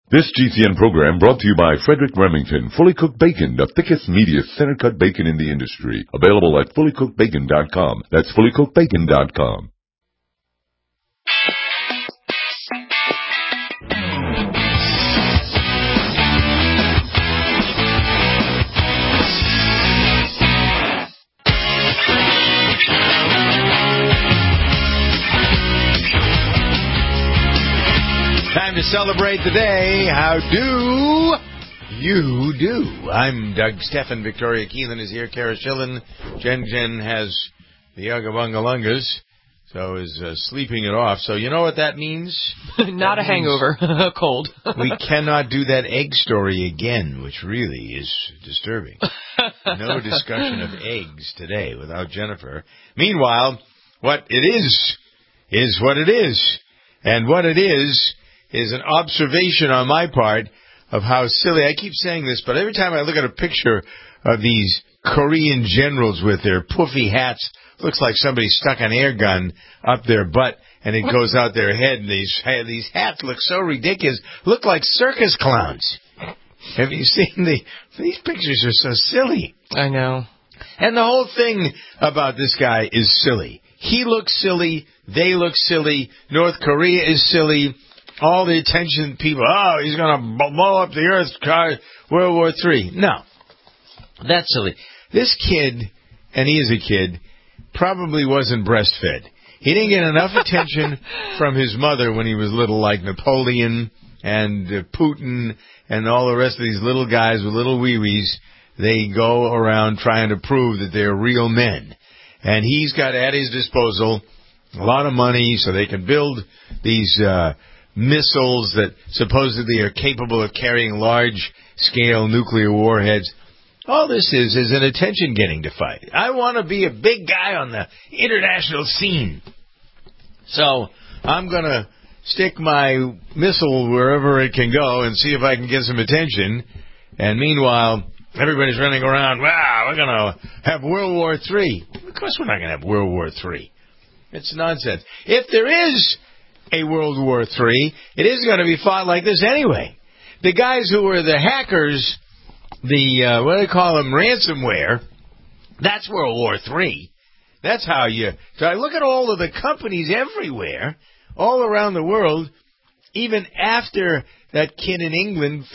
This GCN program brought to you by Frederick Remington. Fully cooked bacon, the thickest, meatiest, center-cut bacon in the industry. Available at fullycookedbacon.com. That's fullycookedbacon.com. Time to celebrate the day. How do you do? I'm Doug Steffen. Victoria Keelan is here. Kara Schillen. Jen has the Ugga-Bunga-Lungas, so is sleeping it off. So you know what that means? Not a hangover. A cold. We cannot do that egg story again, which really is disturbing. No discussion of eggs today without Jennifer. Meanwhile, what it is what it is. And what it is an observation on my part of how silly, I keep saying this, but every time I look at a picture of these Korean generals with their poofy hats, looks like somebody stuck an air gun up their butt and it goes out their head, and these hats look so ridiculous, look like circus clowns. Have you seen these pictures are so silly. I know. And the whole thing about this guy is silly. He looks silly, they look silly, North Korea is silly. All the attention people, he's going to blow up the earth, World War III. No. That's silly. This kid, and he is a kid, probably wasn't breastfed. He didn't get enough attention from his mother when he was little, like Napoleon and Putin and all the rest of these little guys with little wee-wees. They go around trying to prove that they're real men. And he's got at his disposal a lot of money so they can build these missiles that supposedly are capable of carrying large-scale nuclear warheads. All this is an attention-getting to fight. I want to be a big guy on the international scene. So I'm going to stick my missile wherever it can go and see if I can get some attention. And meanwhile, everybody's running around, we're going to have World War III. Of course we're not going to have World War III. It's nonsense. If there is a World War III, it isn't going to be fought like this anyway. The guys who were the hackers, what do they call them, ransomware, that's World War III. That's how so I look at all of the companies everywhere, all around the world, even after that kid in England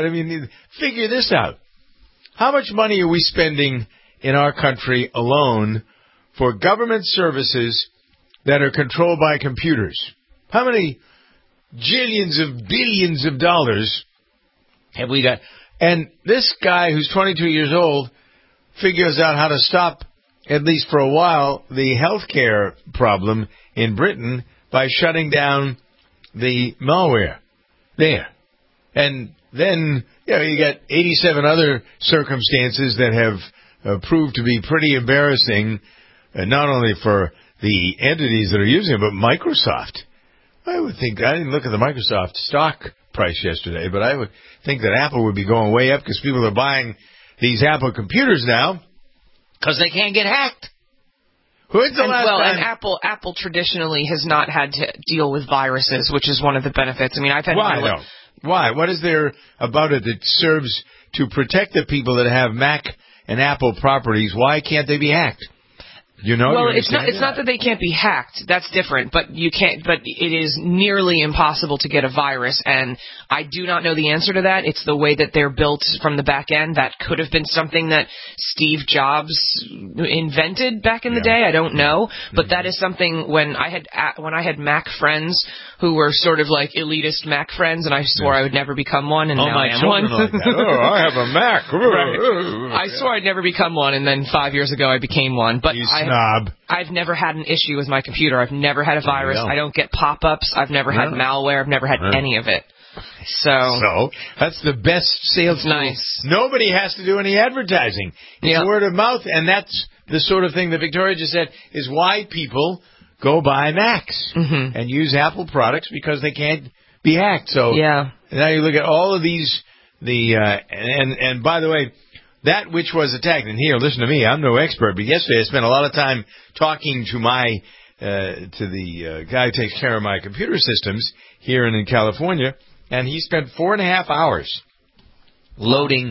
figure this out. How much money are we spending in our country alone for government services that are controlled by computers? How many jillions of billions of dollars have we got? And this guy who's 22 years old figures out how to stop, at least for a while, the healthcare problem in Britain by shutting down the malware there. And then, you got 87 other circumstances that have proved to be pretty embarrassing, not only for the entities that are using it, but Microsoft. I would think, I didn't look at the Microsoft stock price yesterday, but I would think that Apple would be going way up because people are buying these Apple computers now because they can't get hacked. When's the last time? And Apple traditionally has not had to deal with viruses, which is one of the benefits. I mean, I've had... Why? What is there about it that serves to protect the people that have Mac and Apple properties? Why can't they be hacked? Well, it's not that they can't be hacked. That's different. But you can't. But it is nearly impossible to get a virus, and I do not know the answer to that. It's the way that they're built from the back end. That could have been something that Steve Jobs invented back in the day. I don't know, but that is something when I had Mac friends who were sort of like elitist Mac friends, and I swore I would never become one, and now I am one. Like that. I have a Mac. Right. I swore I'd never become one, and then 5 years ago I became one. But snob. I've never had an issue with my computer. I've never had a virus. I don't get pop-ups. I've never had malware. I've never had any of it. So that's the best sales. It's nice. Nobody has to do any advertising. It's word of mouth, and that's the sort of thing that Victoria just said is why people go buy Macs and use Apple products because they can't be hacked. So now you look at all of these, and by the way, that which was attacked, and here, listen to me, I'm no expert, but yesterday I spent a lot of time talking to the guy who takes care of my computer systems here in California, And he spent 4.5 hours loading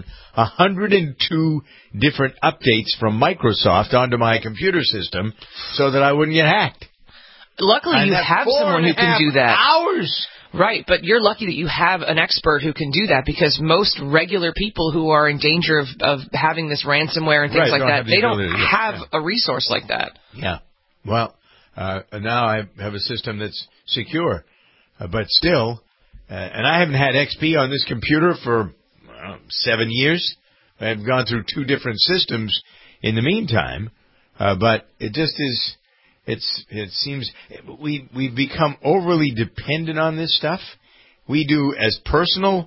102 different updates from Microsoft onto my computer system so that I wouldn't get hacked. Luckily, you have someone who can do that. Hours. Right, but you're lucky that you have an expert who can do that, because most regular people who are in danger of having this ransomware and things like that, they don't have a resource like that. Yeah. Well, now I have a system that's secure, but still, and I haven't had XP on this computer for 7 years. I've gone through 2 different systems in the meantime, but it just is. It seems we've become overly dependent on this stuff. We do, as personal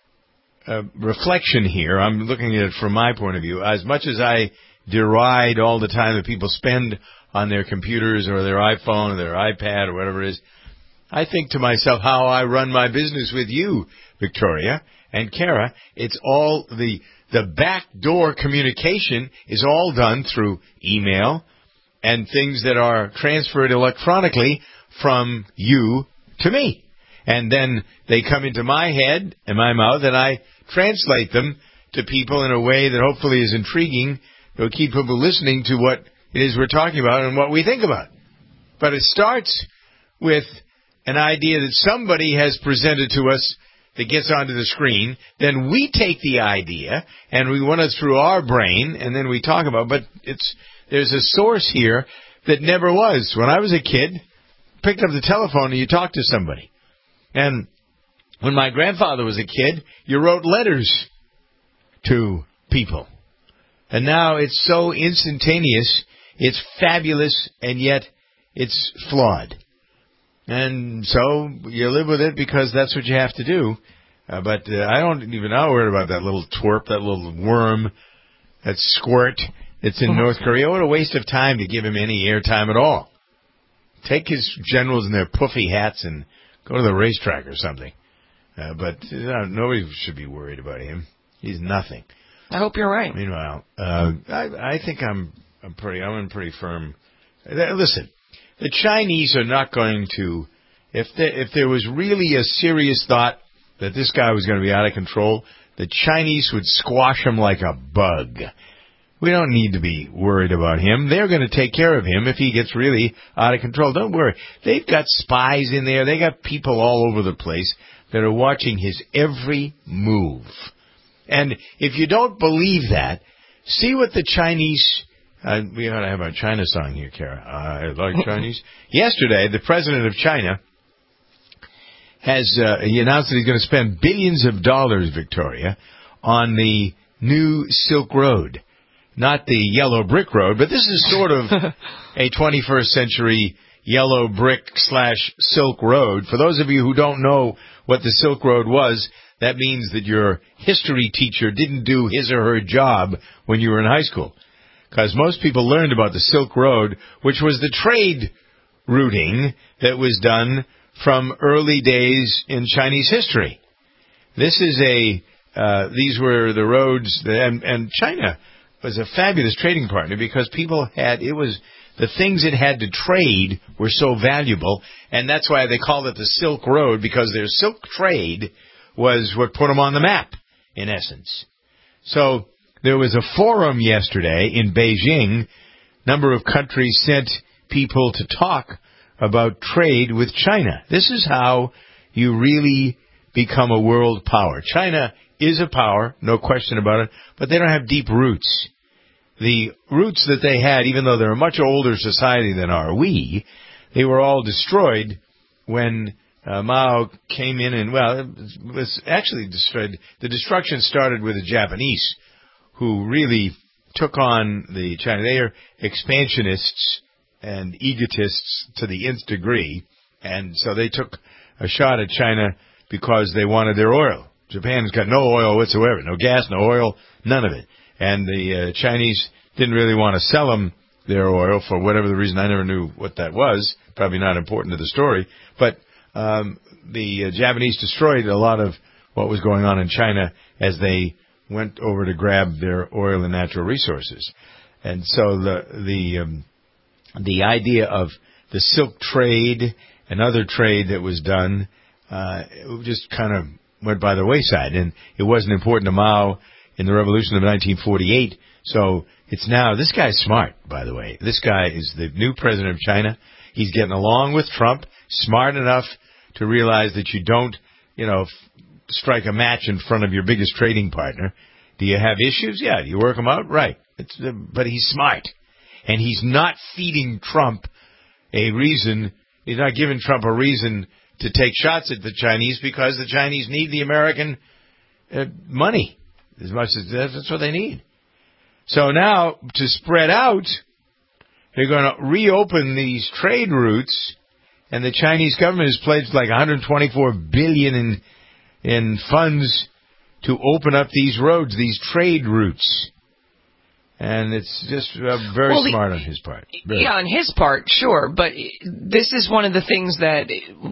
reflection here, I'm looking at it from my point of view, as much as I deride all the time that people spend on their computers or their iPhone or their iPad or whatever it is, I think to myself how I run my business with you, Victoria and Kara. It's all the backdoor communication is all done through email and things that are transferred electronically from you to me. And then they come into my head and my mouth, and I translate them to people in a way that hopefully is intriguing, that will keep people listening to what it is we're talking about and what we think about. But it starts with an idea that somebody has presented to us that gets onto the screen. Then we take the idea and we run it through our brain, and then we talk about it. But there's a source here that never was. When I was a kid, picked up the telephone and you talked to somebody. And when my grandfather was a kid, you wrote letters to people. And now it's so instantaneous, it's fabulous, and yet it's flawed. And so you live with it because that's what you have to do. But I don't even know about that little twerp, that little worm, that squirt that's in North Korea. What a waste of time to give him any airtime at all. Take his generals in their puffy hats and go to the racetrack or something. But nobody should be worried about him. He's nothing. I hope you're right. Meanwhile, I think I'm in pretty firm. Listen, the Chinese are not going to. If there was really a serious thought that this guy was going to be out of control, the Chinese would squash him like a bug. We don't need to be worried about him. They're going to take care of him if he gets really out of control. Don't worry. They've got spies in there. They got people all over the place that are watching his every move. And if you don't believe that, see what the Chinese... we ought to have a China song here, Kara. I like Chinese. Yesterday, the president of China he announced that he's going to spend billions of dollars, Victoria, on the new Silk Road. Not the yellow brick road, but this is sort of a 21st century yellow brick / Silk Road. For those of you who don't know what the Silk Road was, that means that your history teacher didn't do his or her job when you were in high school. Because most people learned about the Silk Road, which was the trade routing that was done from early days in Chinese history. These were the roads, and China was a fabulous trading partner because the things it had to trade were so valuable, and that's why they called it the Silk Road, because their silk trade was what put them on the map, in essence. So there was a forum yesterday in Beijing. Number of countries sent people to talk about trade with China. This is how you really become a world power. China is a power, no question about it, but they don't have deep roots. The roots that they had, even though they're a much older society than are we, they were all destroyed when Mao came in and, it was actually destroyed. The destruction started with the Japanese, who really took on the China. They are expansionists and egotists to the nth degree, and so they took a shot at China because they wanted their oil. Japan's got no oil whatsoever, no gas, no oil, none of it. And the Chinese didn't really want to sell them their oil for whatever the reason. I never knew what that was. Probably not important to the story. But the Japanese destroyed a lot of what was going on in China as they went over to grab their oil and natural resources. And so the idea of the silk trade and other trade that was done it just kind of went by the wayside, and it wasn't important to Mao in the revolution of 1948. So it's now, this guy's smart, by the way. This guy is the new president of China. He's getting along with Trump, smart enough to realize that you don't, strike a match in front of your biggest trading partner. Do you have issues? Yeah. Do you work them out? Right. But he's smart. And he's not feeding Trump a reason, he's not giving Trump a reason to take shots at the Chinese, because the Chinese need the American money as much as that's what they need. So now, to spread out, they're going to reopen these trade routes, and the Chinese government has pledged like $124 billion in funds to open up these roads, these trade routes. And it's just very smart on his part. Yeah, on his part, sure. But this is one of the things that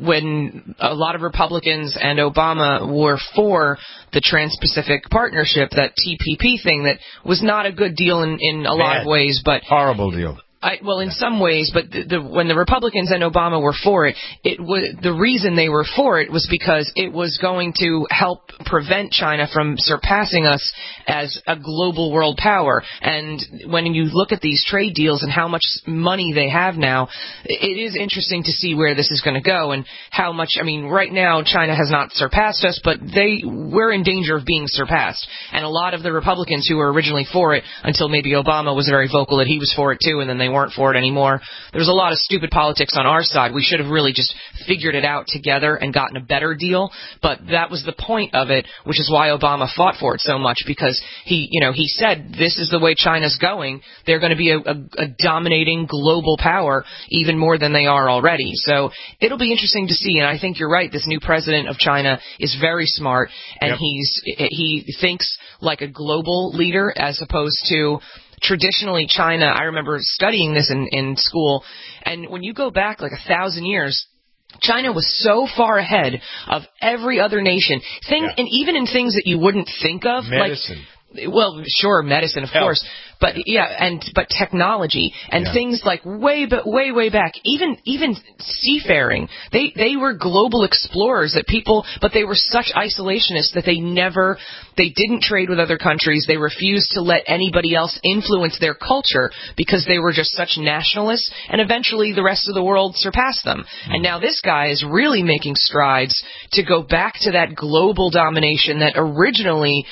when a lot of Republicans and Obama were for the Trans-Pacific Partnership, that TPP thing, that was not a good deal in a lot of ways. But horrible deal. In some ways, but when the Republicans and Obama were for it, the reason they were for it was because it was going to help prevent China from surpassing us as a global world power. And when you look at these trade deals and how much money they have now, it is interesting to see where this is going to go and how much. Right now China has not surpassed us, but we're in danger of being surpassed. And a lot of the Republicans who were originally for it, until maybe Obama was very vocal that he was for it too, and then they weren't for it anymore. There's a lot of stupid politics on our side. We should have really just figured it out together and gotten a better deal. But that was the point of it, which is why Obama fought for it so much, because he said this is the way China's going. They're going to be a dominating global power, even more than they are already. So it'll be interesting to see. And I think you're right. This new president of China is very smart, and he thinks like a global leader as opposed to traditionally China. I remember studying this in school, and when you go back like 1,000 years, China was so far ahead of every other nation. And even in things that you wouldn't think of, medicine. Medicine, of course, but but technology and things like way back, even seafaring. They were global explorers but they were such isolationists that they didn't trade with other countries. They refused to let anybody else influence their culture because they were just such nationalists, and eventually the rest of the world surpassed them. And now this guy is really making strides to go back to that global domination that originally,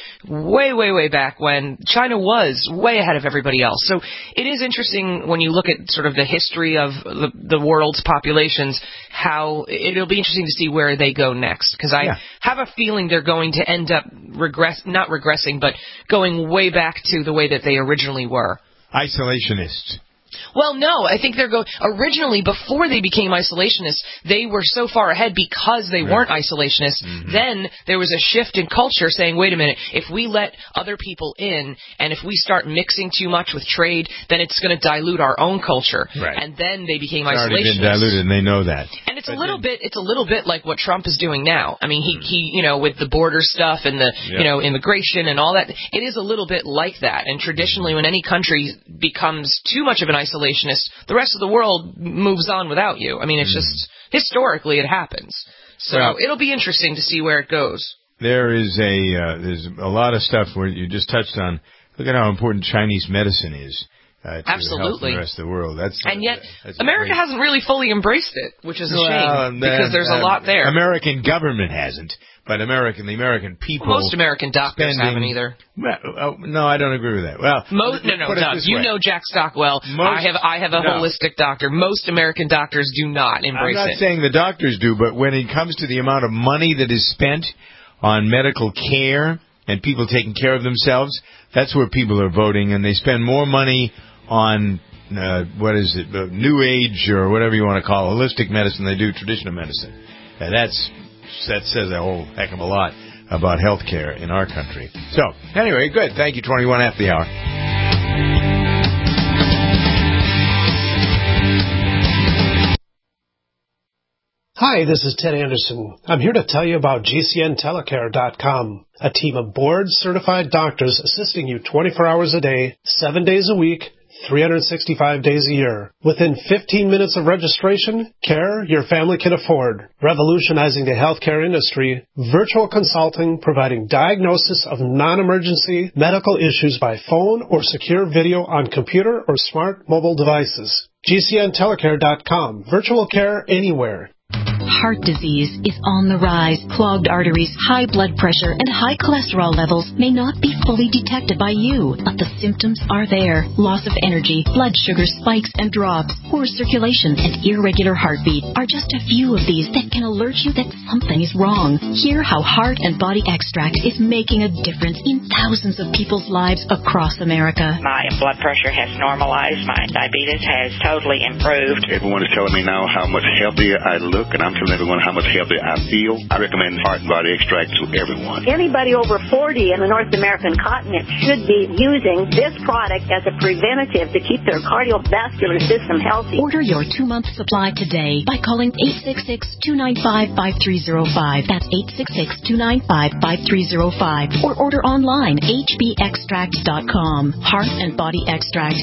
way back when, China was way ahead of everybody else. So it is interesting when you look at sort of the history of the world's populations, how it'll be interesting to see where they go next. Because I have a feeling they're going to end up not regressing, but going way back to the way that they originally were. Isolationists. Well, no, I think originally, before they became isolationists, they were so far ahead because they weren't isolationists. Mm-hmm. Then there was a shift in culture saying, wait a minute, if we let other people in and if we start mixing too much with trade, then it's going to dilute our own culture. Right. And then they became isolationists. It's already been diluted, and they know that. And it's a little bit like what Trump is doing now. I mean, he with the border stuff and the, immigration and all that, it is a little bit like that. And traditionally, when any country becomes too much of an isolationist, the rest of the world moves on without you. I mean, it's just, historically, it happens. So it'll be interesting to see where it goes. There's a lot of stuff where you just touched on. Look at how important Chinese medicine is. Absolutely. The rest of the world. Yet, America hasn't really fully embraced it, which is a shame, because there's a lot there. American government hasn't, but the American people... Well, most American doctors haven't either. No, I don't agree with that. Well, Doug, you know Jack Stockwell. I have a holistic doctor. Most American doctors do not embrace it. I'm not saying the doctors do, but when it comes to the amount of money that is spent on medical care and people taking care of themselves, that's where people are voting, and they spend more money on, New Age or whatever you want to call it, holistic medicine, they do traditional medicine. And that says a whole heck of a lot about health care in our country. So, anyway, good. Thank you, 21 after the hour. Hi, this is Ted Anderson. I'm here to tell you about GCNtelecare.com, a team of board-certified doctors assisting you 24 hours a day, 7 days a week, 365 days a year. Within 15 minutes of registration, care your family can afford. Revolutionizing the healthcare industry, virtual consulting providing diagnosis of non-emergency medical issues by phone or secure video on computer or smart mobile devices. GCNtelecare.com. Virtual care anywhere. Heart disease is on the rise. Clogged arteries, high blood pressure, and high cholesterol levels may not be fully detected by you, but the symptoms are there. Loss of energy, blood sugar spikes and drops, poor circulation, and irregular heartbeat are just a few of these that can alert you that something is wrong. Hear how Heart and Body Extract is making a difference in thousands of people's lives across America. My blood pressure has normalized. My diabetes has totally improved. Everyone is telling me now how much healthier I look, and I'm telling everyone how much healthier I feel. I recommend Heart and Body Extract to everyone. Anybody over 40 in the North American continent should be using this product as a preventative to keep their cardiovascular system healthy. Order your 2-month supply today by calling 866-295-5305. That's 866-295-5305. Or order online, hbextract.com. Heart and Body Extract,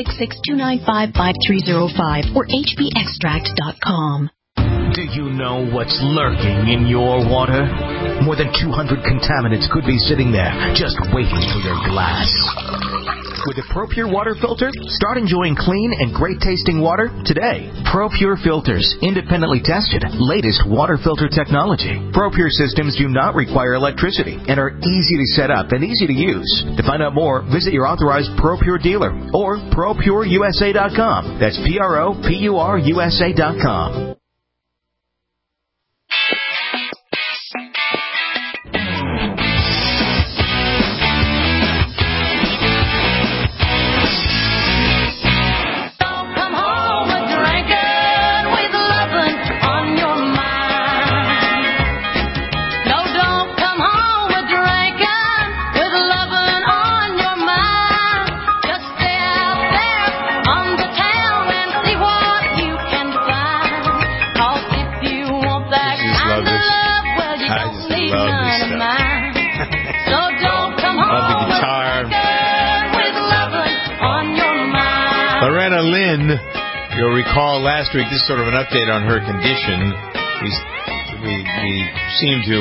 866-295-5305 or hbextract.com. Do you know what's lurking in your water? More than 200 contaminants could be sitting there, just waiting for your glass. With a ProPure water filter, start enjoying clean and great-tasting water today. ProPure filters, independently tested, latest water filter technology. ProPure systems do not require electricity and are easy to set up and easy to use. To find out more, visit your authorized ProPure dealer or ProPureUSA.com. That's ProPureUSA.com. Loretta Lynn, you'll recall last week, this is sort of an update on her condition. We seem to,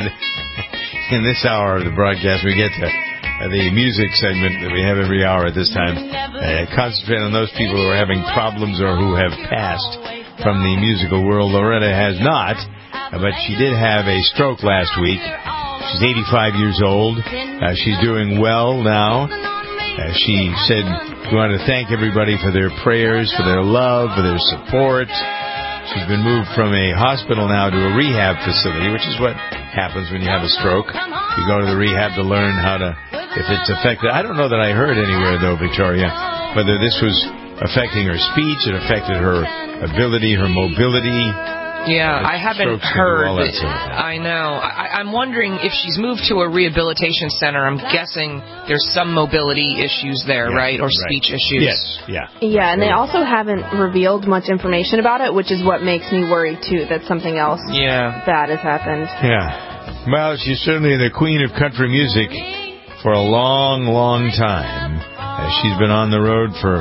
in this hour of the broadcast, we get to the music segment that we have every hour at this time, concentrate on those people who are having problems or who have passed from the musical world. Loretta has not, but she did have a stroke last week. She's 85 years old. She's doing well now. She said we want to thank everybody for their prayers, for their love, for their support. She's been moved from a hospital now to a rehab facility, which is what happens when you have a stroke. You go to the rehab to learn how to, if it's affected. I don't know that I heard anywhere, though, Victoria, whether this was affecting her speech, it affected her ability, her mobility. Yeah, I haven't heard. I know. I'm wondering if she's moved to a rehabilitation center. I'm guessing there's some mobility issues there, right? Or speech issues. Yes, yeah. Yeah, and they also haven't revealed much information about it, which is what makes me worry, too, that something else bad has happened. Yeah. Well, she's certainly the queen of country music for a long, long time. She's been on the road for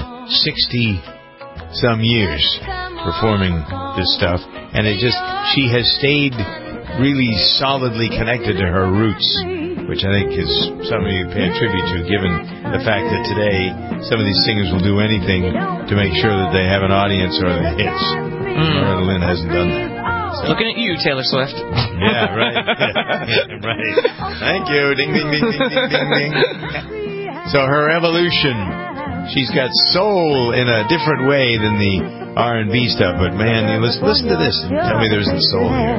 60-some years performing this stuff. And she has stayed really solidly connected to her roots, which I think is something you pay tribute to, given the fact that today some of these singers will do anything to make sure that they have an audience or the hits. Loretta Lynn hasn't done that. So. Looking at you, Taylor Swift. Yeah, right. Right. Thank you. Ding, ding, ding, ding, ding, ding, ding. So her evolution, she's got soul in a different way than the R&B stuff, but man, listen to this and tell me there's the soul here.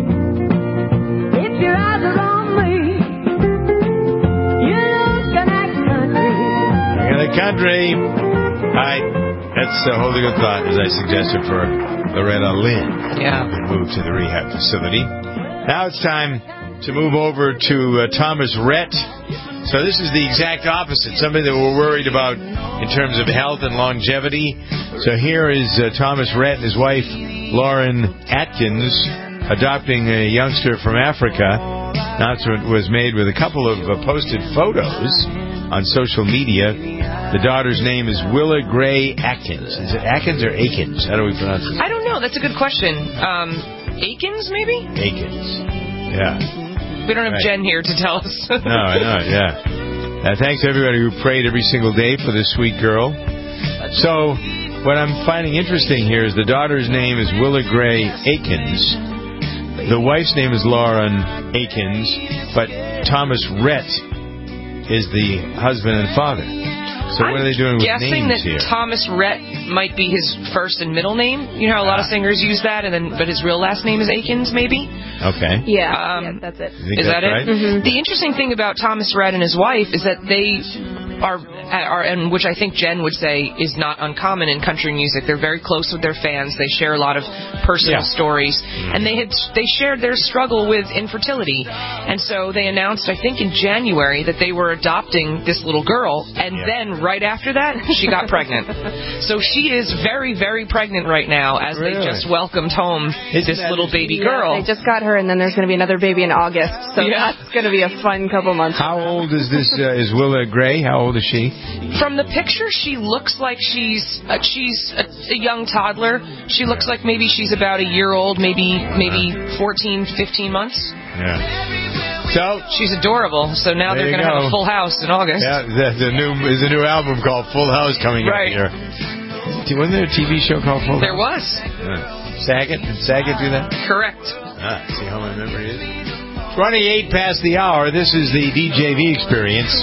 If your eyes are on me, you're looking at country. Looking at country. All right, that's a holding a thought, as I suggested for Loretta Lynn. Yeah. Moved to the rehab facility. Now it's time to move over to Thomas Rhett. So this is the exact opposite, something that we're worried about in terms of health and longevity. So here is Thomas Rhett and his wife, Lauren Atkins, adopting a youngster from Africa. Announcement was made with a couple of posted photos on social media. The daughter's name is Willa Gray Atkins. Is it Atkins or Akins? How do we pronounce it? I don't know. That's a good question. Akins, maybe? Akins. Yeah. We don't have Jen here to tell us. No, I know, yeah. Thanks to everybody who prayed every single day for this sweet girl. So, what I'm finding interesting here is the daughter's name is Willa Gray Akins. The wife's name is Lauren Akins, but Thomas Rhett is the husband and father. So what are they doing with names here? I'm guessing that Thomas Rhett might be his first and middle name. You know how a lot of singers use that, but his real last name is Akins, maybe? Okay. Yeah, that's it. Is that it? Mm-hmm. The interesting thing about Thomas Rhett and his wife is that they are, and which I think Jen would say is not uncommon in country music. They're very close with their fans. They share a lot of personal stories, and they shared their struggle with infertility, and so they announced, I think in January, that they were adopting this little girl, and then right after that, she got pregnant. So she is very, very pregnant right now, as they just welcomed home this little baby girl. They just got her, and then there's going to be another baby in August, so that's going to be a fun couple months. How old is this? Is Willa Gray? How old is she? From the picture, she looks like she's a young toddler. She looks like maybe she's about a year old, maybe 14, 15 months. Yeah. So she's adorable. So now they're going to have a full house in August. Yeah, there's a new album called Full House coming out here. Wasn't there a TV show called Full House? There was. Saget? Did Saget do that? Correct. See how my memory is? 28 past the hour. This is the DJV Experience.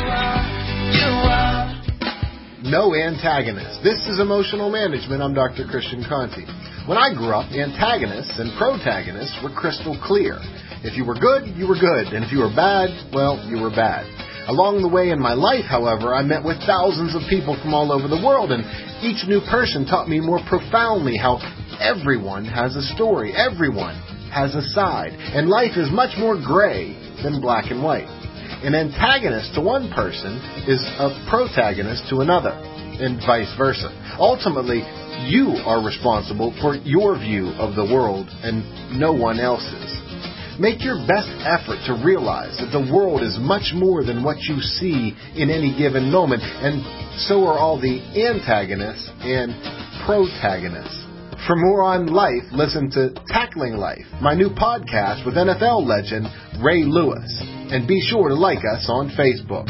No antagonists. This is Emotional Management. I'm Dr. Christian Conti. When I grew up, antagonists and protagonists were crystal clear. If you were good, you were good. And if you were bad, well, you were bad. Along the way in my life, however, I met with thousands of people from all over the world, and each new person taught me more profoundly how everyone has a story. Everyone has a side. And life is much more gray than black and white. An antagonist to one person is a protagonist to another, and vice versa. Ultimately, you are responsible for your view of the world and no one else's. Make your best effort to realize that the world is much more than what you see in any given moment, and so are all the antagonists and protagonists. For more on life, listen to Tackling Life, my new podcast with NFL legend Ray Lewis. And be sure to like us on Facebook.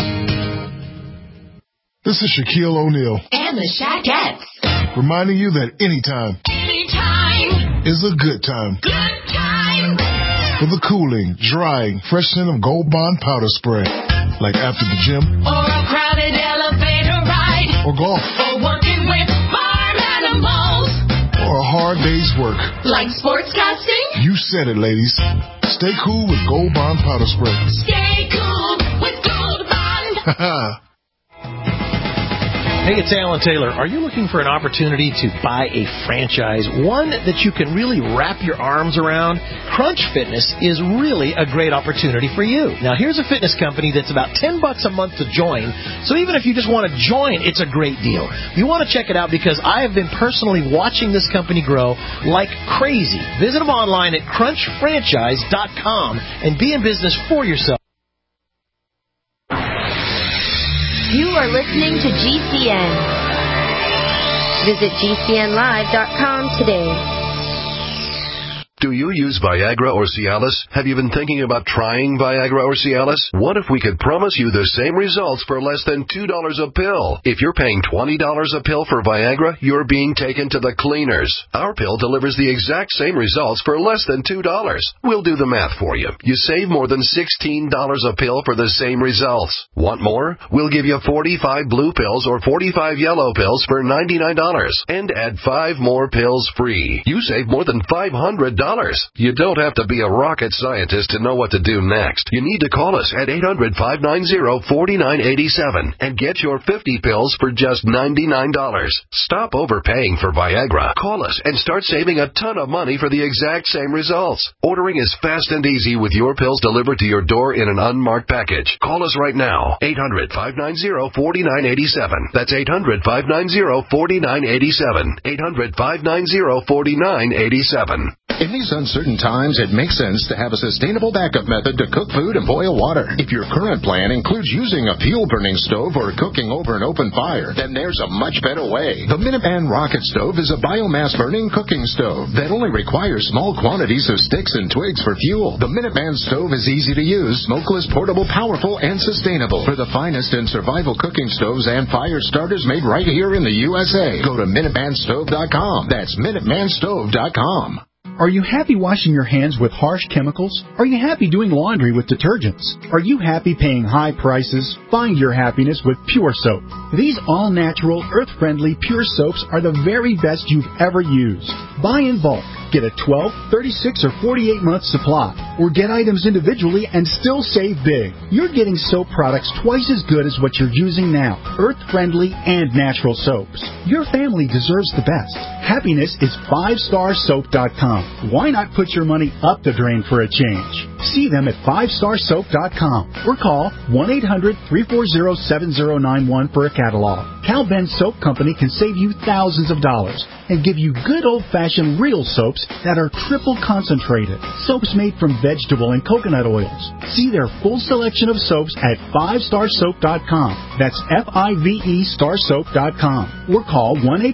This is Shaquille O'Neal. And the Shaquettes. Reminding you that anytime is a good time. Good time. For the cooling, drying, fresh scent of Gold Bond powder spray. Like after the gym. Or a crowded elevator ride. Or golf. Or working with farm animals. Or a hard day's work. Like sportscasting? You said it, ladies. Stay cool with Gold Bond powder spray. Stay cool with Gold Bond. Hey, it's Alan Taylor. Are you looking for an opportunity to buy a franchise, one that you can really wrap your arms around? Crunch Fitness is really a great opportunity for you. Now, here's a fitness company that's about $10 a month to join, so even if you just want to join, it's a great deal. You want to check it out because I have been personally watching this company grow like crazy. Visit them online at crunchfranchise.com and be in business for yourself. You are listening to GCN. Visit GCNlive.com today. Do you use Viagra or Cialis? Have you been thinking about trying Viagra or Cialis? What if we could promise you the same results for less than $2 a pill? If you're paying $20 a pill for Viagra, you're being taken to the cleaners. Our pill delivers the exact same results for less than $2. We'll do the math for you. You save more than $16 a pill for the same results. Want more? We'll give you 45 blue pills or 45 yellow pills for $99 and add 5 more pills free. You save more than $500. You don't have to be a rocket scientist to know what to do next. You need to call us at 800-590-4987 and get your 50 pills for just $99. Stop overpaying for Viagra. Call us and start saving a ton of money for the exact same results. Ordering is fast and easy with your pills delivered to your door in an unmarked package. Call us right now. 800-590-4987. That's 800-590-4987. 800-590-4987. In these uncertain times, it makes sense to have a sustainable backup method to cook food and boil water. If your current plan includes using a fuel-burning stove or cooking over an open fire, then there's a much better way. The Minuteman Rocket Stove is a biomass-burning cooking stove that only requires small quantities of sticks and twigs for fuel. The Minuteman stove is easy to use, smokeless, portable, powerful, and sustainable. For the finest in survival cooking stoves and fire starters made right here in the USA, go to MinutemanStove.com. That's MinutemanStove.com. Are you happy washing your hands with harsh chemicals? Are you happy doing laundry with detergents? Are you happy paying high prices? Find your happiness with Pure Soap. These all-natural, earth-friendly Pure Soaps are the very best you've ever used. Buy in bulk. Get a 12, 36, or 48-month supply. Or get items individually and still save big. You're getting soap products twice as good as what you're using now. Earth-friendly and natural soaps. Your family deserves the best. Happiness is 5starsoap.com. Why not put your money up the drain for a change? See them at 5starsoap.com or call 1-800-340-7091 for a catalog. Cal Ben Soap Company can save you thousands of dollars and give you good old-fashioned real soaps that are triple concentrated. Soaps made from vegetable and coconut oils. See their full selection of soaps at 5starsoap.com. That's F-I-V-E starsoap.com. Or call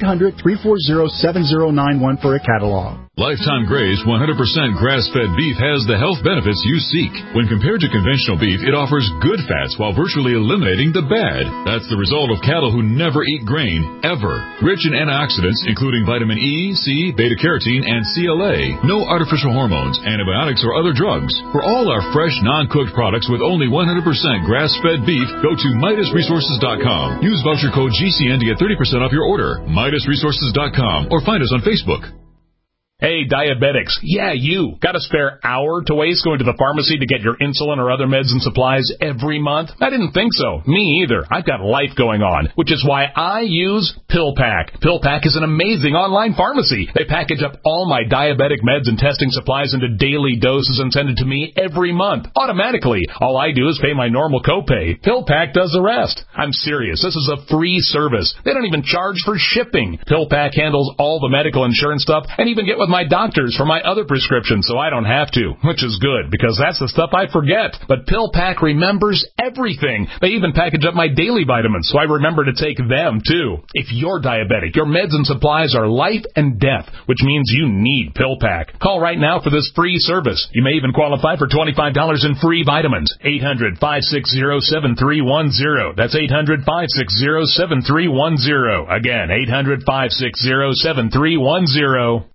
1-800-340-7091 for a catalog. Lifetime Gray's 100% grass-fed beef has the health benefits you seek. When compared to conventional beef, it offers good fats while virtually eliminating the bad. That's the result of cattle who never eat grain, ever. Rich in antioxidants, including vitamin E, C, beta-carotene, and CLA. No artificial hormones, antibiotics, or other drugs. For all our fresh, non-cooked products with only 100% grass-fed beef, go to MidasResources.com. Use voucher code GCN to get 30% off your order. MidasResources.com or find us on Facebook. Hey, diabetics. Yeah, you. Got a spare hour to waste going to the pharmacy to get your insulin or other meds and supplies every month? I didn't think so. Me either. I've got life going on, which is why I use PillPack. PillPack is an amazing online pharmacy. They package up all my diabetic meds and testing supplies into daily doses and send it to me every month, automatically. All I do is pay my normal copay. PillPack does the rest. I'm serious. This is a free service. They don't even charge for shipping. PillPack handles all the medical insurance stuff and even get with my doctors for my other prescriptions so I don't have to, which is good because that's the stuff I forget. But PillPack remembers everything. They even package up my daily vitamins so I remember to take them too. If you're diabetic, your meds and supplies are life and death, which means you need PillPack. Call right now for this free service. You may even qualify for $25 in free vitamins. 800-560-7310. That's 800-560-7310. Again, 800-560-7310.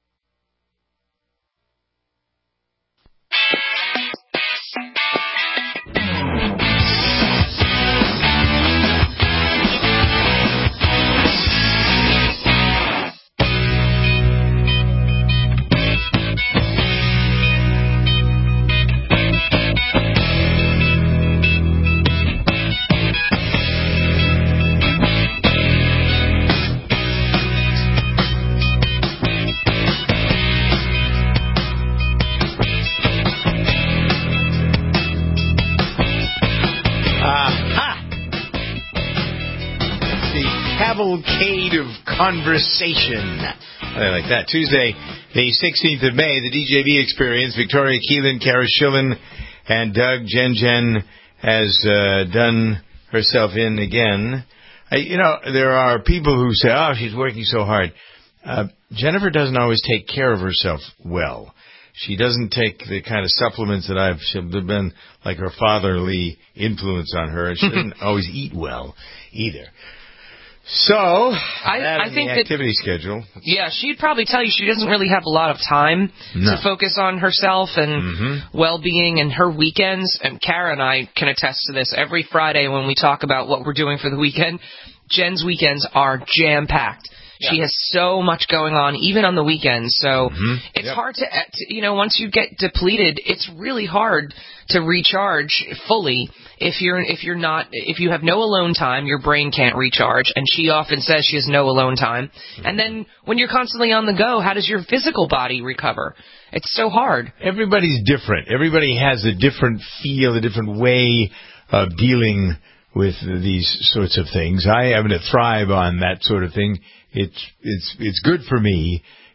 Cavalcade of conversation. I like that. Tuesday, the 16th of May, the DJB Experience. Victoria Keelan, Kara Schillen, and Doug Jen has done herself in again. There are people who say, oh, she's working so hard. Jennifer doesn't always take care of herself well. She doesn't take the kind of supplements that I've been like her fatherly influence on her. She doesn't always eat well either. So, I think the activity schedule. Yeah, she'd probably tell you she doesn't really have a lot of time to focus on herself and well-being and her weekends. And Kara and I can attest to this. Every Friday when we talk about what we're doing for the weekend, Jen's weekends are jam-packed. Yeah. She has so much going on, even on the weekends. So it's hard to, once you get depleted, it's really hard to recharge fully. If you have no alone time, your brain can't recharge. And she often says she has no alone time. And then when you're constantly on the go, how does your physical body recover? It's so hard. Everybody's different. Everybody has a different feel, a different way of dealing with these sorts of things. I happen to thrive on that sort of thing. It's good for me.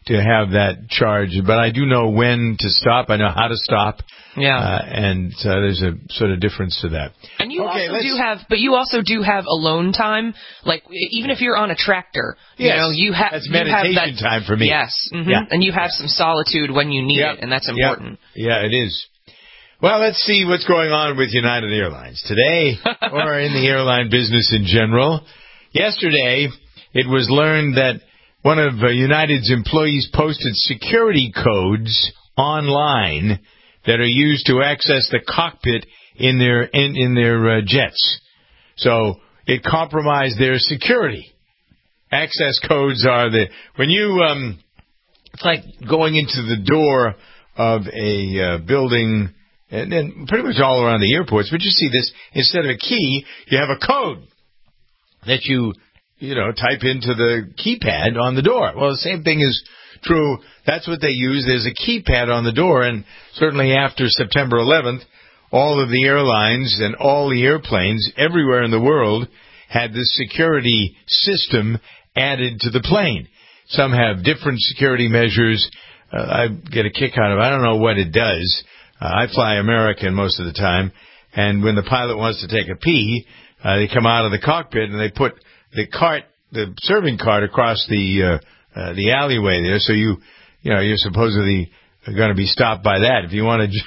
to have that charge. But I do know when to stop. I know how to stop. Yeah. And there's a sort of difference to that. And you also do have alone time. Like, even if you're on a tractor, that's meditation time for me. Yes. Mm-hmm. Yeah. And you have some solitude when you need it, and that's important. Yeah, it is. Well, let's see what's going on with United Airlines today, or in the airline business in general. Yesterday, it was learned that one of United's employees posted security codes online that are used to access the cockpit in their jets. So it compromised their security. Access codes are when you it's like going into the door of a building, and then pretty much all around the airports. But you see this, instead of a key, you have a code that you type into the keypad on the door. Well, the same thing is true. That's what they use. There's a keypad on the door, and certainly after September 11th, all of the airlines and all the airplanes everywhere in the world had this security system added to the plane. Some have different security measures. I get a kick out of it. I don't know what it does. I fly American most of the time, and when the pilot wants to take a pee, they come out of the cockpit and they put the serving cart across the alleyway there, so you're supposedly going to be stopped by that. If you want to just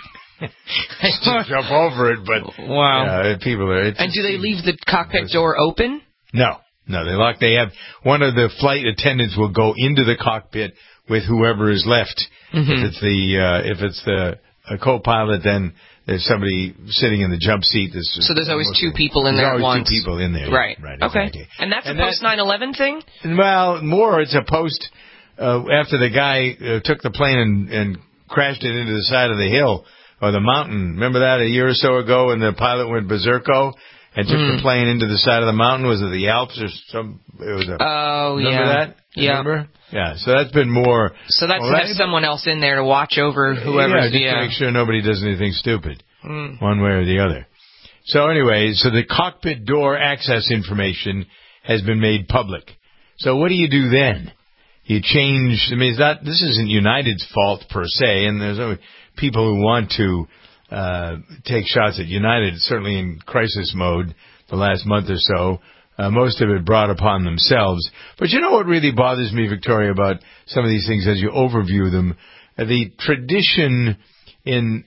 jump over it, but wow, people are. And do they leave the cockpit door open? No, they lock. They have one of the flight attendants will go into the cockpit with whoever is left. Mm-hmm. If it's the co-pilot, then there's somebody sitting in the jump seat. So there's always two people in there at once. Two people in there. Right. Okay. Exactly. And that's a post 9/11 thing? Well, more it's a post after the guy took the plane and crashed it into the side of the hill or the mountain. Remember that a year or so ago when the pilot went berserko and took the plane into the side of the mountain? Was it the Alps or some? Remember that? Yeah. Remember? Yeah. So that's been more. So that's to have someone else in there to watch over whoever's. Yeah, just to make sure nobody does anything stupid, one way or the other. So anyway, the cockpit door access information has been made public. So what do you do then? You change. I mean, this isn't United's fault per se, and there's always people who want to take shots at United, certainly in crisis mode the last month or so. Most of it brought upon themselves. But you know what really bothers me, Victoria, about some of these things as you overview them? The tradition in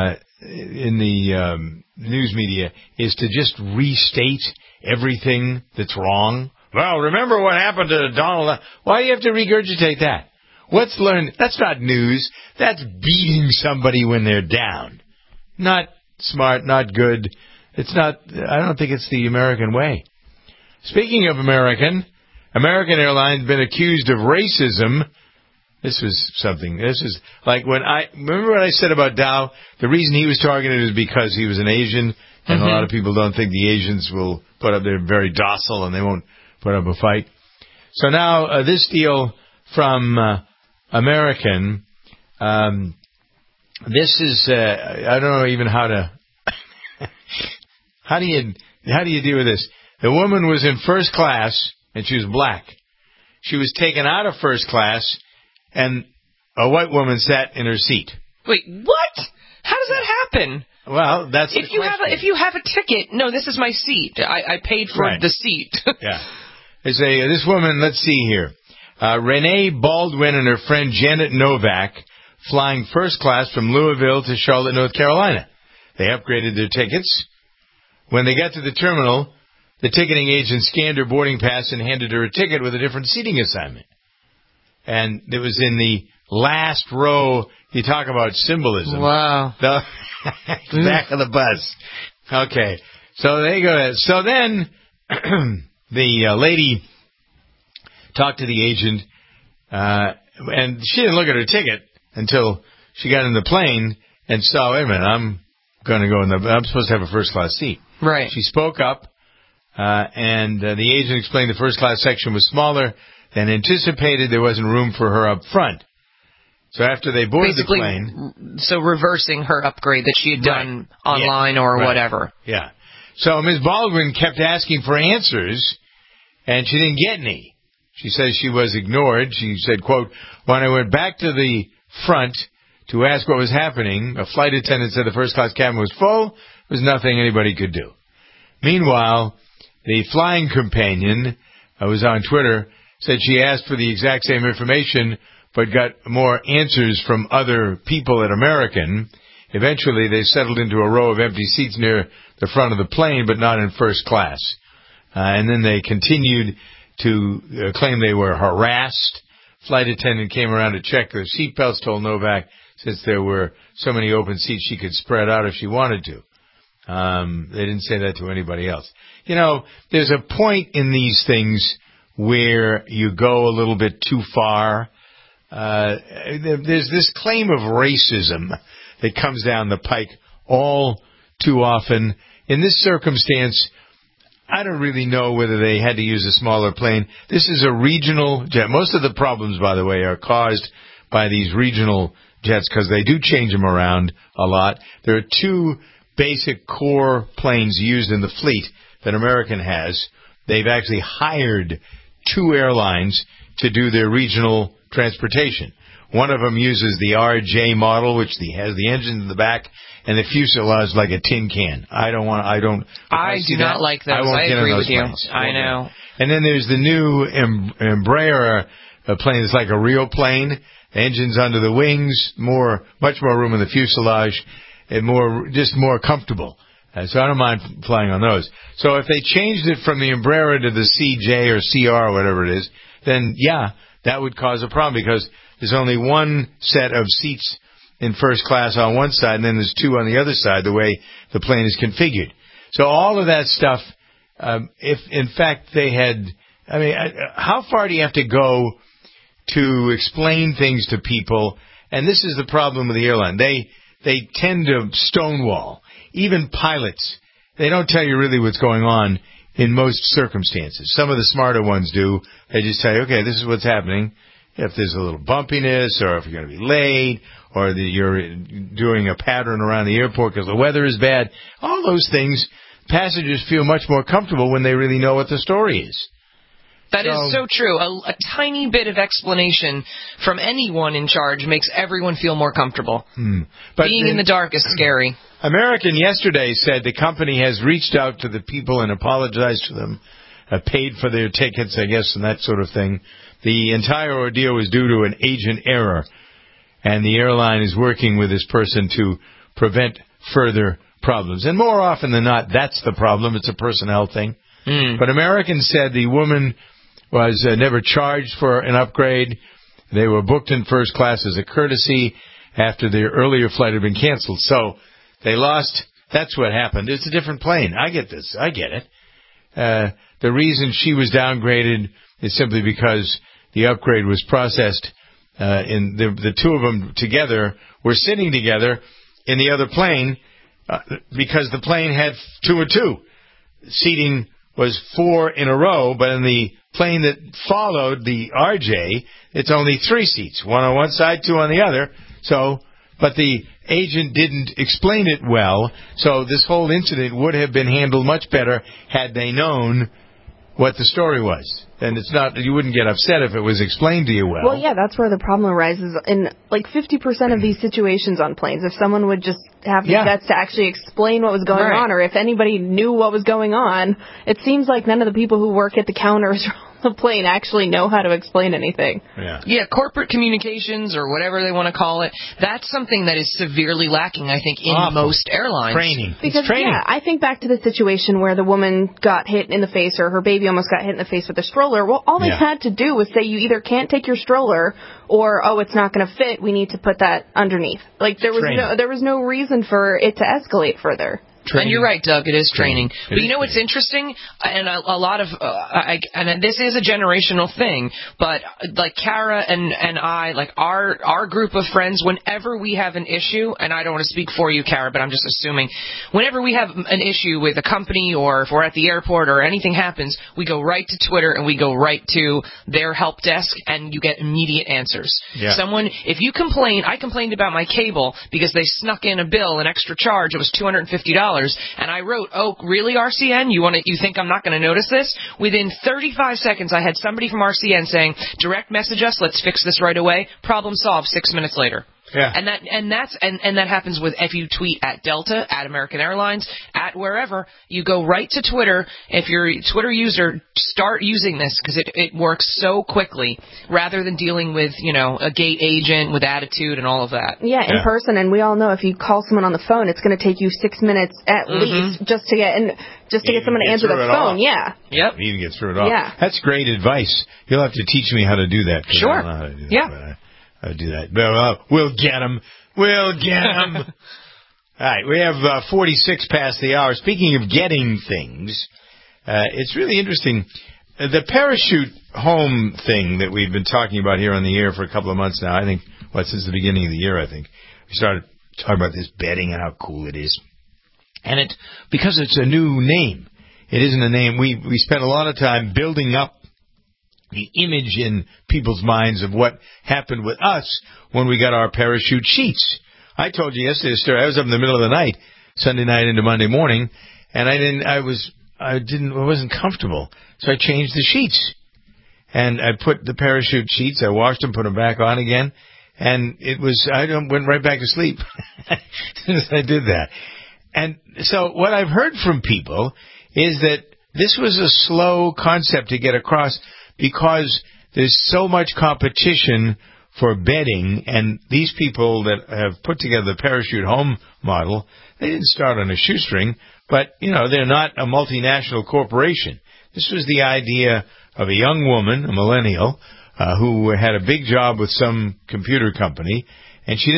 the news media is to just restate everything that's wrong. Well, remember what happened to Donald. Why do you have to regurgitate that? What's learned? That's not news. That's beating somebody when they're down. Not smart, not good. It's not. I don't think it's the American way. Speaking of American Airlines been accused of racism. This was something. This is like remember what I said about Dow? The reason he was targeted is because he was an Asian, and a lot of people don't think the Asians will put up. They're very docile and they won't put up a fight. So now this deal from American. This is I don't know even how to. How do you deal with this? The woman was in first class, and she was black. She was taken out of first class, and a white woman sat in her seat. Wait, what? How does that happen? Well, that's if you have a ticket. No, this is my seat. I paid for the seat. Yeah. They say this woman. Let's see here. Renee Baldwin and her friend Janet Novak flying first class from Louisville to Charlotte, North Carolina. They upgraded their tickets. When they got to the terminal, the ticketing agent scanned her boarding pass and handed her a ticket with a different seating assignment. And it was in the last row. You talk about symbolism. Wow. The back of the bus. Okay. So there you go. So then the lady talked to the agent, and she didn't look at her ticket until she got in the plane and saw, wait a minute, I'm supposed to have a first class seat. Right. She spoke up, and the agent explained the first class section was smaller than anticipated. There wasn't room for her up front. So after they boarded the plane... So reversing her upgrade that she had done online or whatever. Yeah. So Ms. Baldwin kept asking for answers, and she didn't get any. She says she was ignored. She said, quote, when I went back to the front to ask what was happening, a flight attendant said the first-class cabin was full. There was nothing anybody could do. Meanwhile, the flying companion, who was on Twitter, said she asked for the exact same information but got more answers from other people at American. Eventually, they settled into a row of empty seats near the front of the plane, but not in first class. And then they continued to claim they were harassed. Flight attendant came around to check their seatbelts, told Novak since there were so many open seats she could spread out if she wanted to. They didn't say that to anybody else. You know, there's a point in these things where you go a little bit too far. There's this claim of racism that comes down the pike all too often. In this circumstance, I don't really know whether they had to use a smaller plane. This is a regional jet. Most of the problems, by the way, are caused by these regional jets because they do change them around a lot. There are two basic core planes used in the fleet that American has. They've actually hired two airlines to do their regional transportation. One of them uses the RJ model, which has the engine in the back and the fuselage like a tin can. I do not like those. I agree with you. Planes. I know. And then there's the new Embraer plane that's like a real plane. The engine's under the wings, much more room in the fuselage, and more comfortable. So I don't mind flying on those. So if they changed it from the Embraer to the CJ or CR or whatever it is, then yeah, that would cause a problem because there's only one set of seats in first class on one side and then there's two on the other side the way the plane is configured. So all of that stuff, if in fact they had, how far do you have to go to explain things to people? And this is the problem with the airline. They tend to stonewall. Even pilots, they don't tell you really what's going on in most circumstances. Some of the smarter ones do. They just tell you, okay, this is what's happening. If there's a little bumpiness or if you're going to be late or you're doing a pattern around the airport because the weather is bad, all those things, passengers feel much more comfortable when they really know what the story is. That is so true. A tiny bit of explanation from anyone in charge makes everyone feel more comfortable. But being in the dark is scary. American yesterday said the company has reached out to the people and apologized to them, paid for their tickets, I guess, and that sort of thing. The entire ordeal was due to an agent error, and the airline is working with this person to prevent further problems. And more often than not, that's the problem. It's a personnel thing. But American said the woman was never charged for an upgrade. They were booked in first class as a courtesy after their earlier flight had been canceled. So they lost. That's what happened. It's a different plane. I get this. I get it. The reason she was downgraded is simply because the upgrade was processed in the two of them together were sitting together in the other plane because the plane had 2 and 2. Seating was 4 in a row, but in the plane that followed, the RJ, it's only 3 seats, 1 on one side, 2 on the other. But the agent didn't explain it well, so this whole incident would have been handled much better had they known what the story was. And you wouldn't get upset if it was explained to you well. Well, yeah, that's where the problem arises. In like 50% of these situations on planes, if someone would just have the guts to actually explain what was going on, or if anybody knew what was going on, it seems like none of the people who work at the counters the plane actually know how to explain anything. Yeah, corporate communications or whatever they want to call it, that's something that is severely lacking, I think, in most airlines. Because, I think back to the situation where the woman got hit in the face or her baby almost got hit in the face with a stroller. Well, all they had to do was say you either can't take your stroller or, it's not going to fit, we need to put that underneath. Like, there was no reason for it to escalate further. And you're right, Doug, it is training. But you know what's interesting? And a lot of, and this is a generational thing, but like Kara and I, like our group of friends, whenever we have an issue, and I don't want to speak for you, Kara, but I'm just assuming, whenever we have an issue with a company or if we're at the airport or anything happens, we go right to Twitter and we go right to their help desk and you get immediate answers. Yeah. If you complain, I complained about my cable because they snuck in a bill, an extra charge, it was $250. And I wrote, oh, really, RCN? You think I'm not going to notice this? Within 35 seconds, I had somebody from RCN saying, direct message us, let's fix this right away. Problem solved 6 minutes later. Yeah. And that happens with, if you tweet at Delta, at American Airlines, at wherever, you go right to Twitter. If you're a Twitter user, start using this because it works so quickly rather than dealing with, a gate agent with attitude and all of that. Yeah, in person. And we all know if you call someone on the phone, it's going to take you 6 minutes at least just to get someone to answer the phone. Yeah. Yep. Even get through it all. Yeah. That's great advice. You'll have to teach me how to do that. Sure. I don't know how to do that, yeah. I'll do that. But, we'll get him. We'll get him. All right, we have 46 past the hour. Speaking of getting things, it's really interesting. The parachute home thing that we've been talking about here on the air for a couple of months now, I think, since the beginning of the year, I think. We started talking about this bedding and how cool it is. And because it's a new name, it isn't a name. We spent a lot of time building up the image in people's minds of what happened with us when we got our parachute sheets. I told you yesterday, sir, I was up in the middle of the night, Sunday night into Monday morning, and I wasn't comfortable. So I changed the sheets. And I put the parachute sheets, I washed them, put them back on again, and went right back to sleep as soon as I did that. And so what I've heard from people is that this was a slow concept to get across because there's so much competition for bedding, and these people that have put together the parachute home model, they didn't start on a shoestring, but, they're not a multinational corporation. This was the idea of a young woman, a millennial, who had a big job with some computer company, and she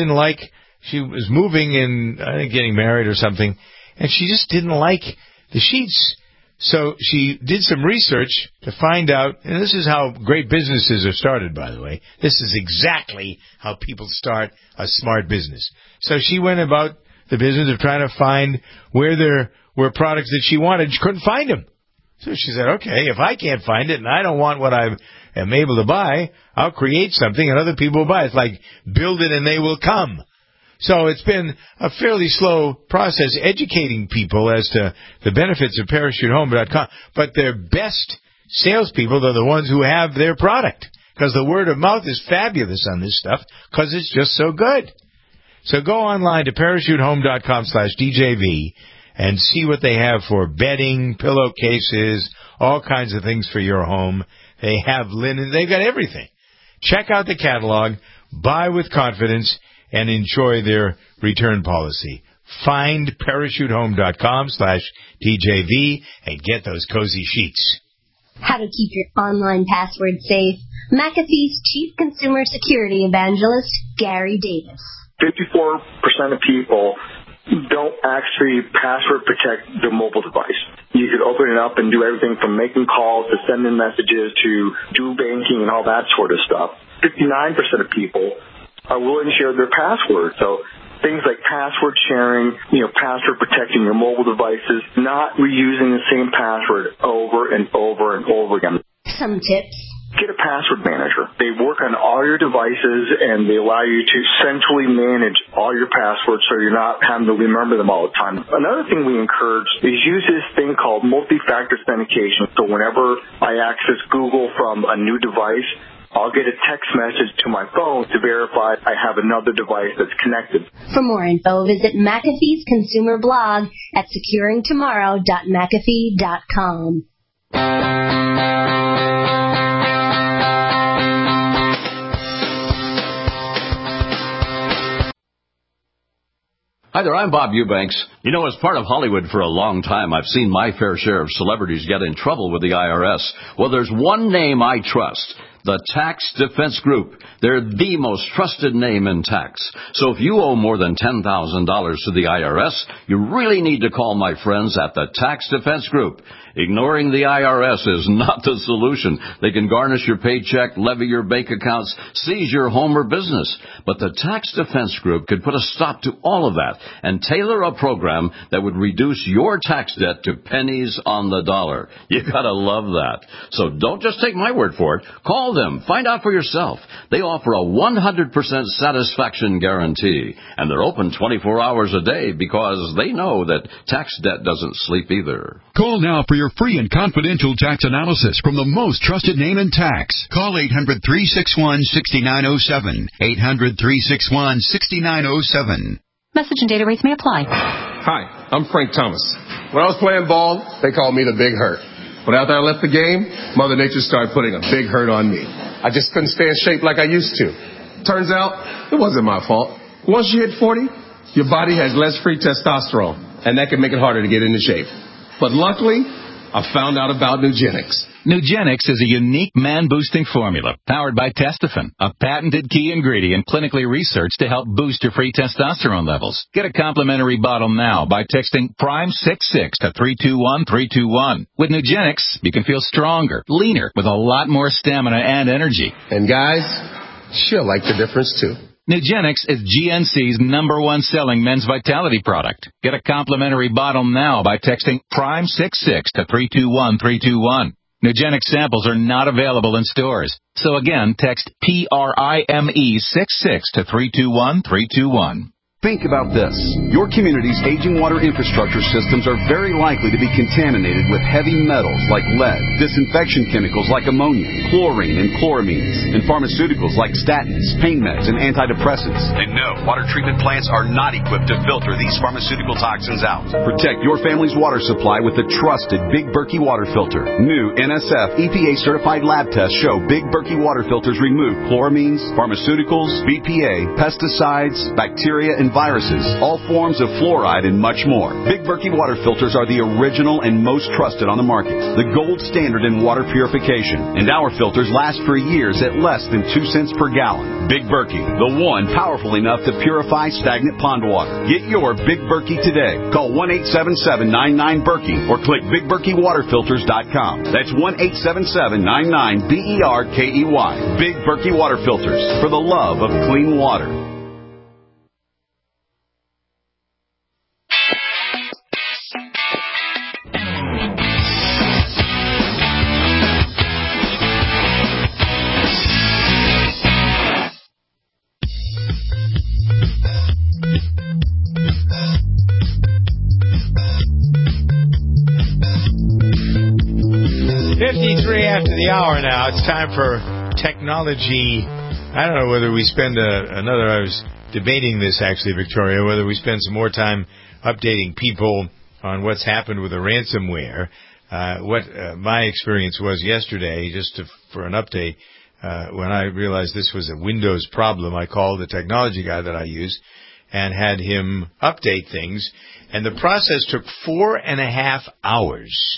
was moving and I think getting married or something, and she just didn't like the sheets. So she did some research to find out, and this is how great businesses are started, by the way. This is exactly how people start a smart business. So she went about the business of trying to find where there were products that she wanted. She couldn't find them. So she said, okay, if I can't find it and I don't want what I am able to buy, I'll create something and other people will buy it. It's like build it and they will come. So it's been a fairly slow process educating people as to the benefits of ParachuteHome.com. But their best salespeople are the ones who have their product, because the word of mouth is fabulous on this stuff because it's just so good. So go online to ParachuteHome.com/DJV and see what they have for bedding, pillowcases, all kinds of things for your home. They have linen. They've got everything. Check out the catalog, buy with confidence, and enjoy their return policy. Find ParachuteHome.com/DJV and get those cozy sheets. How to keep your online password safe. McAfee's Chief Consumer Security Evangelist, Gary Davis. 54% of people don't actually password protect their mobile device. You could open it up and do everything from making calls to sending messages to do banking and all that sort of stuff. 59% of people are willing to share their password. So things like password sharing, password protecting your mobile devices, not reusing the same password over and over and over again. Some tips. Get a password manager. They work on all your devices and they allow you to centrally manage all your passwords so you're not having to remember them all the time. Another thing we encourage is use this thing called multi-factor authentication. So whenever I access Google from a new device, I'll get a text message to my phone to verify I have another device that's connected. For more info, visit McAfee's consumer blog at securingtomorrow.mcafee.com. Hi there, I'm Bob Eubanks. As part of Hollywood for a long time, I've seen my fair share of celebrities get in trouble with the IRS. Well, there's one name I trust. The Tax Defense Group. They're the most trusted name in tax. So if you owe more than $10,000 to the IRS, you really need to call my friends at the Tax Defense Group. Ignoring the IRS is not the solution. They can garnish your paycheck, levy your bank accounts, seize your home or business. But the Tax Defense Group could put a stop to all of that and tailor a program that would reduce your tax debt to pennies on the dollar. You gotta love that. So don't just take my word for it. Call them. Find out for yourself. They offer a 100% satisfaction guarantee, and they're open 24 hours a day because they know that tax debt doesn't sleep either. Call now for your free and confidential tax analysis from the most trusted name in tax. Call 800-361-6907. 800-361-6907. Message and data rates may apply. Hi, I'm Frank Thomas. When I was playing ball, they called me the Big Hurt. But after I left the game, Mother Nature started putting a big hurt on me. I just couldn't stay in shape like I used to. Turns out, it wasn't my fault. Once you hit 40, your body has less free testosterone, and that can make it harder to get into shape. But luckily, I found out about Nugenix. Nugenix is a unique man-boosting formula powered by Testofen, a patented key ingredient clinically researched to help boost your free testosterone levels. Get a complimentary bottle now by texting PRIME66 to 321321. With Nugenix, you can feel stronger, leaner, with a lot more stamina and energy. And guys, she'll like the difference too. Nugenix is GNC's #1 selling men's vitality product. Get a complimentary bottle now by texting PRIME66 to 321321. Nugenix samples are not available in stores. So again, text PRIME66 to 321321. Think about this. Your community's aging water infrastructure systems are very likely to be contaminated with heavy metals like lead, disinfection chemicals like ammonia, chlorine and chloramines, and pharmaceuticals like statins, pain meds, and antidepressants. And no, water treatment plants are not equipped to filter these pharmaceutical toxins out. Protect your family's water supply with the trusted Big Berkey water filter. New NSF EPA-certified lab tests show Big Berkey water filters remove chloramines, pharmaceuticals, BPA, pesticides, bacteria, and viruses, all forms of fluoride, and much more. Big Berkey water filters are the original and most trusted on the market, the gold standard in water purification. And our filters last for years at less than 2 cents per gallon. Big Berkey, the one powerful enough to purify stagnant pond water. Get your Big Berkey today. Call 1-877-99-BERKEY or click BigBerkeyWaterFilters.com. That's 1-877-99-BERKEY. Big Berkey Water Filters, for the love of clean water. After the hour now, it's time for technology. I don't know whether we spend I was debating this actually, Victoria, whether we spend some more time updating people on what's happened with the ransomware. What my experience was yesterday, for an update, when I realized this was a Windows problem, I called the technology guy that I use and had him update things. And the process took 4.5 hours.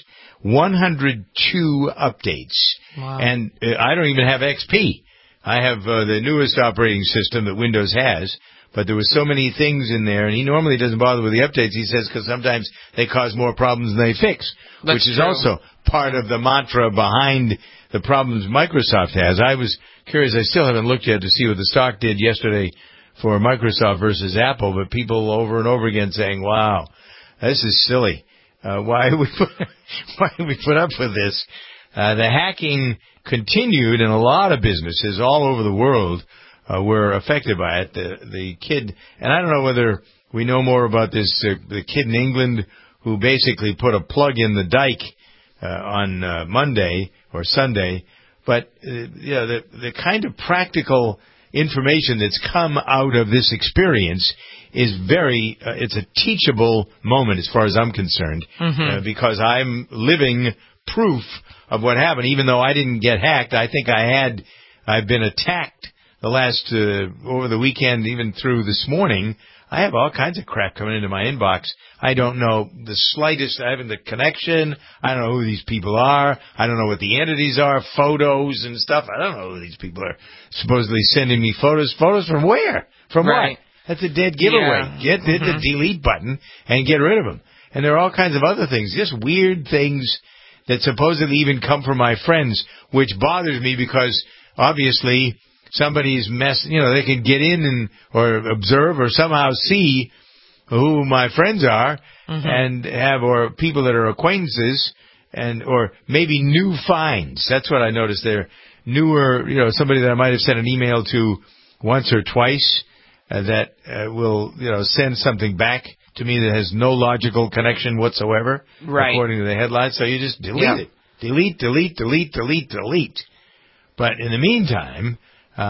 102 updates. Wow. And I don't even have XP. I have the newest operating system that Windows has, but there were so many things in there, and he normally doesn't bother with the updates, he says, because sometimes they cause more problems than they fix, which is also part of the mantra behind the problems Microsoft has. I was curious, I still haven't looked yet to see what the stock did yesterday for Microsoft versus Apple, but people over and over again saying, wow, this is silly. Why we put up with this? The hacking continued, and a lot of businesses all over the world were affected by it. The kid, and I don't know whether we know more about this. The kid in England who basically put a plug in the dike on Monday or Sunday, but the kind of practical information that's come out of this experience is it's a teachable moment as far as I'm concerned, because I'm living proof of what happened. Even though I didn't get hacked, I think I've been attacked the last, over the weekend, even through this morning. I have all kinds of crap coming into my inbox. I don't know the slightest, I haven't the connection. I don't know who these people are. I don't know what the entities are, photos and stuff. I don't know who these people are supposedly sending me photos. Photos from where? From what? That's a dead giveaway. Hit the delete button and get rid of them. And there are all kinds of other things, just weird things that supposedly even come from my friends, which bothers me because obviously somebody's they can get in or observe or somehow see who my friends are and or people that are acquaintances or maybe new finds. That's what I noticed there. newer, somebody that I might have sent an email to once or twice that will, send something back to me that has no logical connection whatsoever, according to the headline. So you just delete it. Delete, delete, delete, delete, delete. But in the meantime,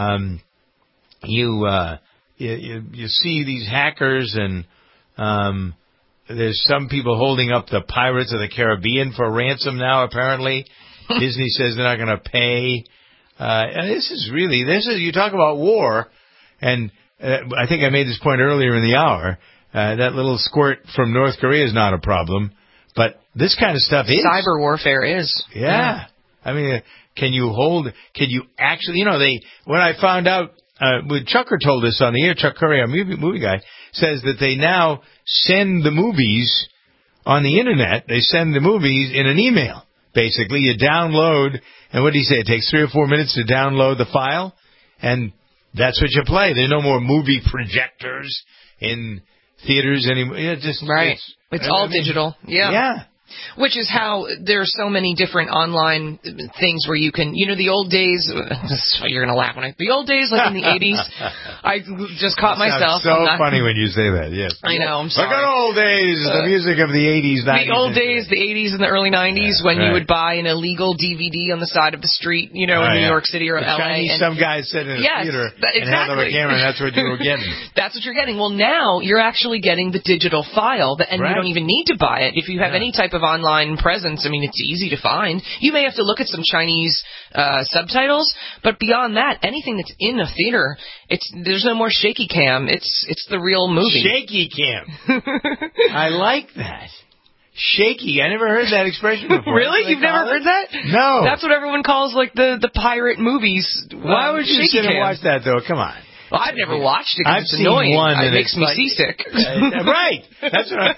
you see these hackers, and there's some people holding up the Pirates of the Caribbean for ransom now, apparently. Disney says they're not going to pay. And this is you talk about war, and I think I made this point earlier in the hour. That little squirt from North Korea is not a problem, but this kind of stuff is. Cyber warfare is. Yeah. I mean, can you actually, when I found out, when Chucker told us on the air, Chuck Curry, our movie guy, says that they now send the movies on the internet. They send the movies in an email. Basically, you download, and what did he say? It takes 3 or 4 minutes to download the file, and that's what you play. There's no more movie projectors in theaters anymore. It's all digital. Yeah. Which is how there are so many different online things where you can, the old days, you're going to laugh the old days, like in the 80s, I just caught myself. So funny when you say that, yes. I know, I'm sorry. Look at old days, the music of the 80s, 90s. The old days, the 80s and the early 90s, when you would buy an illegal DVD on the side of the street, in New York City or LA. Some guy said in a theater and held up a camera, and that's what you were getting. That's what you're getting. Well, now you're actually getting the digital file, and you don't even need to buy it. If you have any type of online presence, I mean, it's easy to find. You may have to look at some Chinese subtitles, but beyond that, anything that's in a theater, there's no more shaky cam. It's the real movie. Shaky cam. I like that. Shaky. I never heard that expression before. Really? You've never heard that? No. That's what everyone calls like the pirate movies. Why would you sit and watch that though? Come on. Well, I've never watched it because it's annoying. It makes me seasick. Right. That's what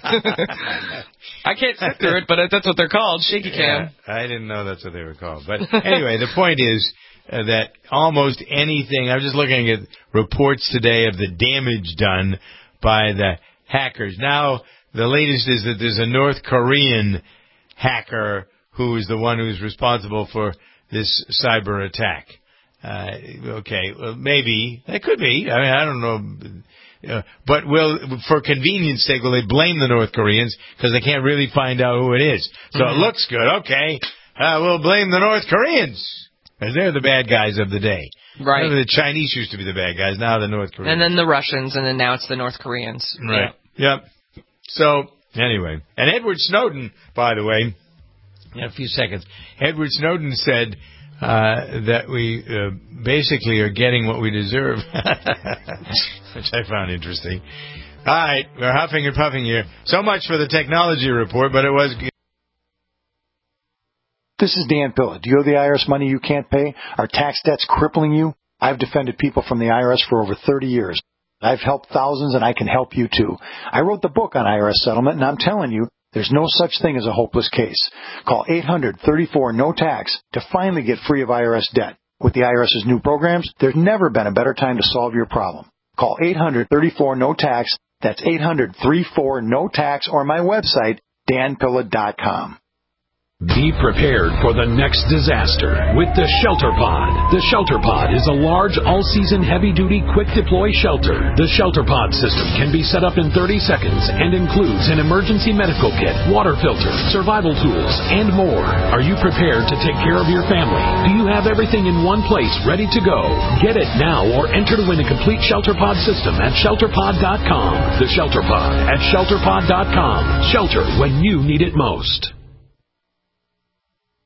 I can't sit through it, but that's what they're called, shaky cam. I didn't know that's what they were called. But anyway, the point is that almost anything, I was just looking at reports today of the damage done by the hackers. Now, the latest is that there's a North Korean hacker who is the one who's responsible for this cyber attack. Okay, well, maybe. That could be. I mean, I don't know. But for convenience sake, will they blame the North Koreans because they can't really find out who it is? So it looks good. Okay, we'll blame the North Koreans because they're the bad guys of the day. Right. Remember, the Chinese used to be the bad guys. Now the North Koreans. And then the Russians, and then now it's the North Koreans. Right. Yep. So, anyway. And Edward Snowden, by the way, in a few seconds, Edward Snowden said that we basically are getting what we deserve, which I found interesting. All right, we're huffing and puffing here. So much for the technology report, but it was good. This is Dan Pilla. Do you owe the IRS money you can't pay? Are tax debts crippling you? I've defended people from the IRS for over 30 years. I've helped thousands, and I can help you too. I wrote the book on IRS settlement, and I'm telling you, there's no such thing as a hopeless case. Call 800-34-NO-TAX to finally get free of IRS debt. With the IRS's new programs, there's never been a better time to solve your problem. Call 800-34-NO-TAX. That's 800-34-NO-TAX, or my website, danpilla.com. Be prepared for the next disaster with the Shelter Pod. The Shelter Pod is a large, all-season, heavy-duty, quick-deploy shelter. The Shelter Pod system can be set up in 30 seconds and includes an emergency medical kit, water filter, survival tools, and more. Are you prepared to take care of your family? Do you have everything in one place ready to go? Get it now or enter to win a complete Shelter Pod system at ShelterPod.com. The Shelter Pod at ShelterPod.com. Shelter when you need it most.